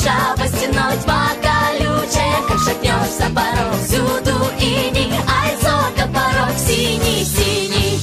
шершавой стеной, тьма колючая, как шагнешься порог, всюду иней, а из окон порог синий-синий.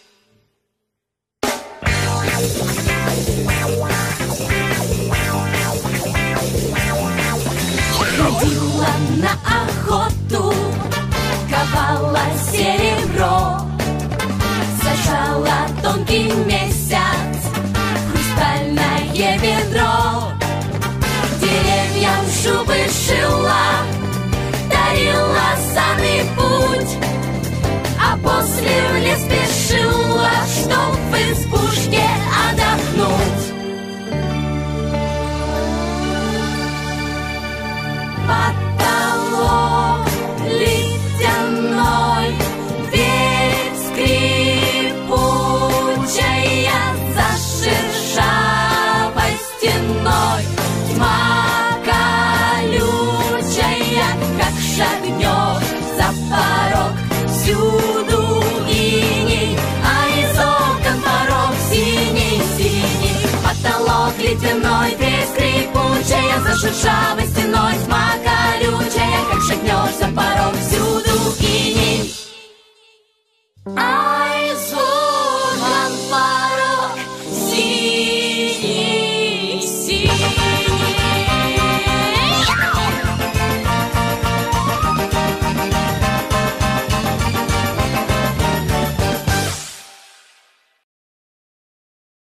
Ходила на охоту, ковала серебро, сажала тонкий месяц в хрустальное ведро, деревьям шубы шила, дарила санный путь, а после в лес спешила, чтоб в избушке отдохнуть. Потолок ледяной, дверь скрипучая, за шершавой стеной, тьма колючая, как шагнешь за порог, всюду иней, а из окон порог синий-синий. Потолок ледяной, дверь скрипучая, за шершавой стеной, тьма колючая, как шагнешь за порог,